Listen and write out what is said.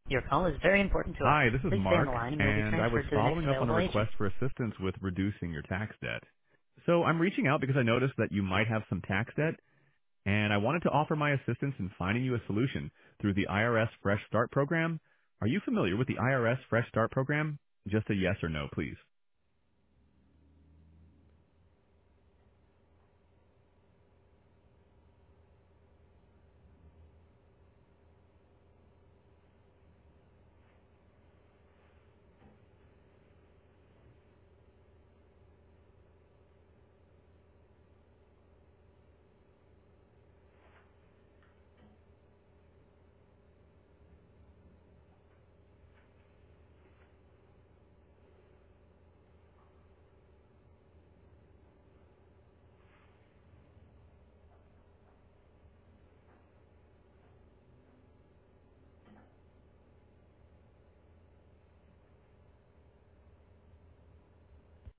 Your call is very important to us. Hi, this is Please stay on Mark, the line and you will be and I was transferred to the next following up on a available agent. request for assistance with reducing your tax debt. So I'm reaching out because I noticed that you might have some tax debt, and I wanted to offer my assistance in finding you a solution through the IRS Fresh Start program. Are you familiar with the IRS Fresh Start program? Just a yes or no, please.